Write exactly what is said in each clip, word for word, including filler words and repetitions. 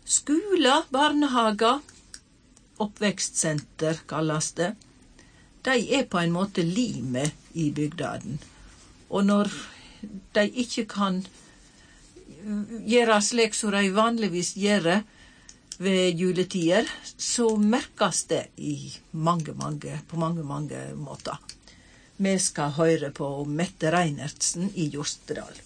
Skoler, barnehager, oppvekstsenter kalles det, de er på en måte limet i bygdaden. Og når de ikke kan gjøre slik som de vanligvis gjør ved juletider, så merkes det i mange, mange, på mange, mange måter. Vi skal høre på Mette Reinertsen i Jostedal.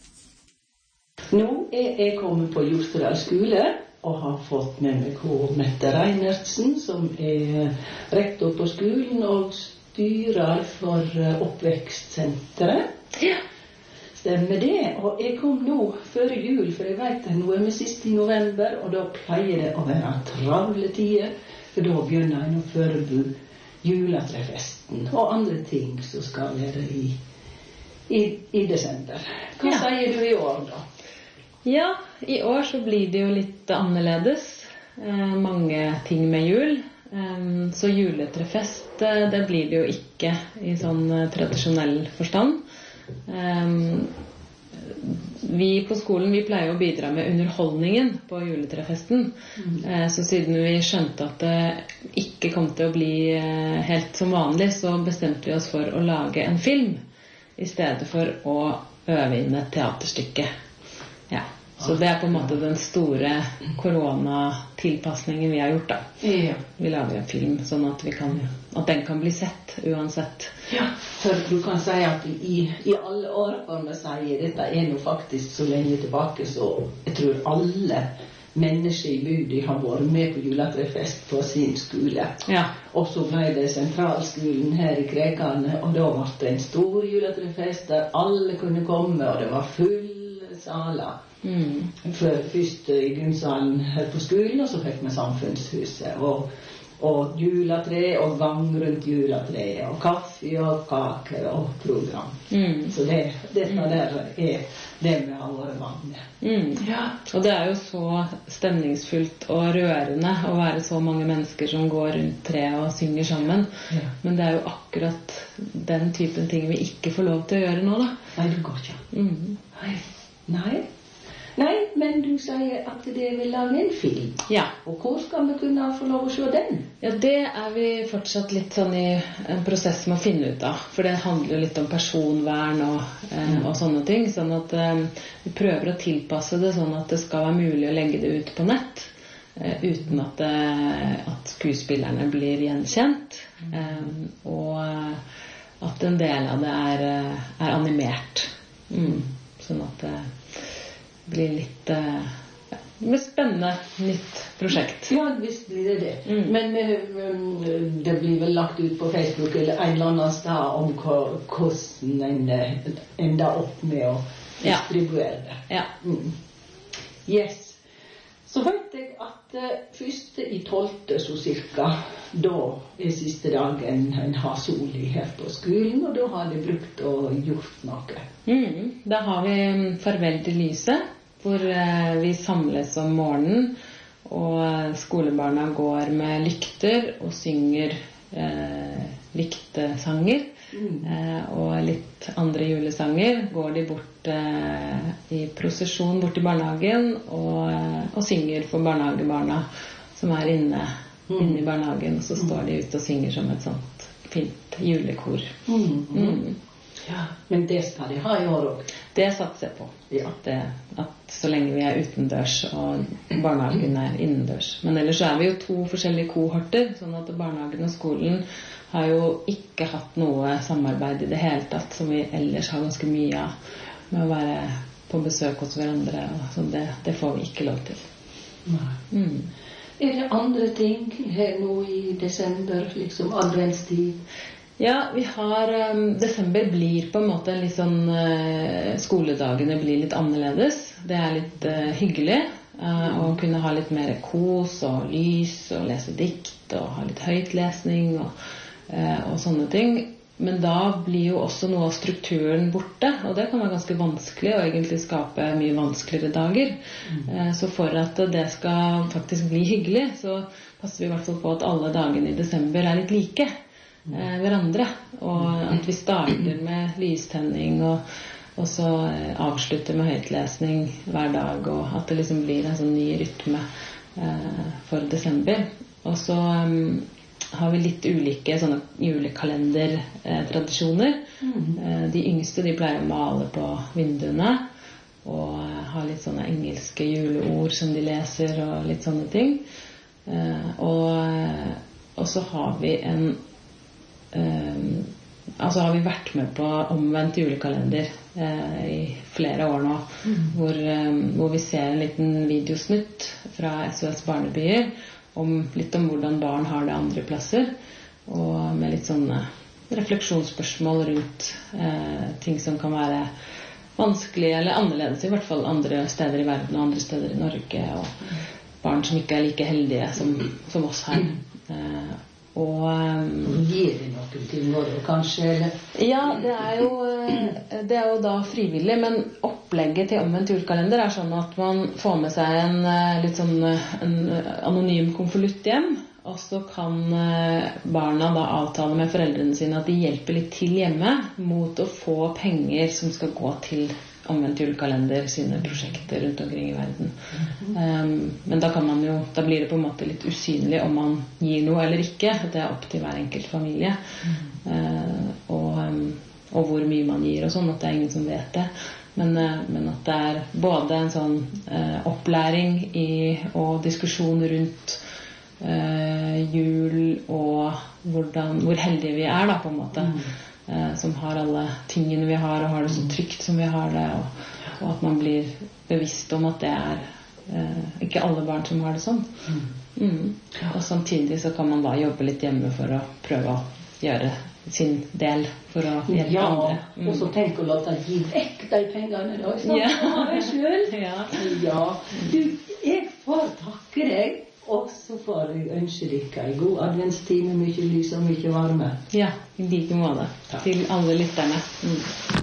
Nå er jeg kommet på Jostedal skole og har fått med meg hun Mette Reinertsen, som er rektor på skolen og styrer for oppvekstsenteret. Ja. Stemmer det. Og jeg kom nå før jul, for jeg vet at nå er vi sist i november, og da pleier det å være travle tider, for da begynner jeg å forberede juletrefesten og andre ting som skal være i, i, i desember. Hva ja. Sier du i år da? Ja, i år så blir det jo litt annerledes. Eh, mange ting med jul. Eh, så juletrefest, eh, det blir det jo ikke i sånn eh, tradisjonell forstand. Um, vi på skolen vi pleier å bidra med underholdningen på juletrefesten. Mm. uh, så siden vi skjønte at det ikke kom til å bli uh, helt som vanlig, så bestemte vi oss for å lage en film i stedet for å øve inn et teaterstykke. Ja. Så det er på en måte den store koronatilpasningen vi har gjort da. Ja. Vi lager en film sånn at, vi kan, at den kan bli sett uansett. Ja, for du kan si at i, i alle år kan vi si dette er nå faktisk så lenge tilbake, så jeg tror alle mennesker i bygden har vært med på juletrefest på sin skole. Ja. Og så ble det sentralskolen her i Krekane, og da var det en stor juletrefest der alle kunne komme, og det var full saler. Mm. For først i grunnsalen her på skolen, og så fikk vi samfunnshuset og, og juletre og gang rundt juletre og kaffe og kaker og program. Mm. Så det, dette mm. der er det vi har vært vant med. Mm. Ja. Og det er jo så stemningsfullt og rørende å være så mange mennesker som går rundt treet og synger sammen. Ja. Men det er jo akkurat den typen ting vi ikke får lov til å gjøre nå da. Nei, det går ikke. Mm. Nei. Nei. Nei, men du sier at det vil lage en film. Ja. Og hvor skal vi kunne få lov å se den? Ja, det er vi fortsatt litt sånn i en prosess med å finne ut av. For det handler litt om personvern og, eh, mm. og sånne ting. Sånn at eh, vi prøver å tilpasse det sånn at det skal være mulig å legge det ut på nett. Eh, uten at, eh, at skuespillerne blir gjenkjent. Eh, og at en del av det er, er animert. Mm. Sånn at det blir litt uh, ja, spennende nytt prosjekt. Ja, visst blir det det. Mm. Men uh, det blir vel lagt ut på Facebook eller en eller annen sted om hvordan en ender opp med å distribuere det. Ja. Mm. Yes. Så vet jeg at uh, første i tolvte så cirka, da er siste dagen en har soli her på skolen, og da har de brukt og gjort noe. Mm. Da har vi Farvel til lyset, hvor uh, vi samles om morgenen, og skolebarna går med lykter og synger uh, lyktesanger. Mm. Eh, og litt andre julesanger går de bort eh, i prosesjon bort i barnehagen og, eh, og synger for barnehagebarna som er inne, mm. inne i barnehagen, og så står de ute og synger som et sånt fint julekor. Mm. Mm. Ja, men det skal de ha i år også. Det satser jeg på. Ja. At, det, at så lenge vi er utendørs og barnehagen er innendørs. Men ellers så er vi jo to forskjellige kohorter, sånn at barnehagen og skolen har jo ikke hatt noe samarbeid i det hele tatt, som vi ellers har ganske mye av, med å være på besøk hos hverandre. Så det, det får vi ikke lov til. Nei. Mm. Er det andre ting her nå i desember, liksom adventstid? Ja, vi har, um, desember blir på en måte litt sånn, uh, skoledagene blir litt annerledes. Det er litt uh, hyggelig uh, å kunne ha litt mer kos og lys og lese dikt og ha litt høytlesning og og sånne ting, men da blir jo også noe av strukturen borte, og det kan være ganske vanskelig og egentlig skape mye vanskeligere dager. Mm. Så for at det skal faktisk bli hyggelig, så passer vi i hvert fall på at alle dagene i desember er litt like mm. eh, hverandre, og at vi starter med lystenning og, og så avslutter med høytlesning hver dag, og at det liksom blir en sånn ny rytme eh, for desember. Og så um, har vi litt ulike sånne julekalender-tradisjoner. Mm. Eh, de yngste de pleier å male på vinduene og eh, ha litt sånne engelske juleord som de leser og litt sånne ting. Eh, og, og så har vi en eh, altså har vi vært med på omvendt julekalender eh, i flere år nå, mm. hvor, eh, hvor vi ser en liten videosnutt fra S O S Barnebyer om litt om hvordan barn har det andre plasser, og med litt sånne refleksjonsspørsmål rundt eh, ting som kan være vanskelig eller annerledes, i hvert fall andre steder i verden og andre steder i Norge, og barn som ikke er like heldige som, som oss her. Eh, og um, gir de noe til Norge, kanskje? Eller? Ja, det er, jo, det er jo da frivillig, men opplegget til omvendt julekalender er sånn at man får med seg en litt sånn en anonym konvolutt hjem, og så kan barna da avtale med foreldrene sine at de hjelper litt til hjemme mot å få penger som skal gå til omvendt julekalender sine prosjekter rundt omkring i verden. Um, men da kan man jo, da blir det på en måte litt usynlig om man gir noe eller ikke. Det er opp til hver enkelt familie. Uh, og, um, og hvor mye man gir og sånn, at det er ingen som vet det. Men, uh, men at det er både en sånn uh, opplæring i, og diskusjon rundt uh, jul og hvordan, hvor heldige vi er da, på en måte. Mm. Som har alle tingene vi har og har det så trygt som vi har det, og, og at man blir bevisst om at det er eh, ikke alle barn som har det sånn. Mm. Og samtidig så kan man da jobbe litt hjemme for å prøve å gjøre sin del for å hjelpe ja, andre. Mm. Og så tenk å la deg gi vekk de pengene da, sånn ja. Har jeg selv. Ja. Ja. Du, jeg får takke deg. Og så får jeg ønske dere en god adventstid med mye lys og mye varme. Ja, i like måte. Til alle lytterne. Mm.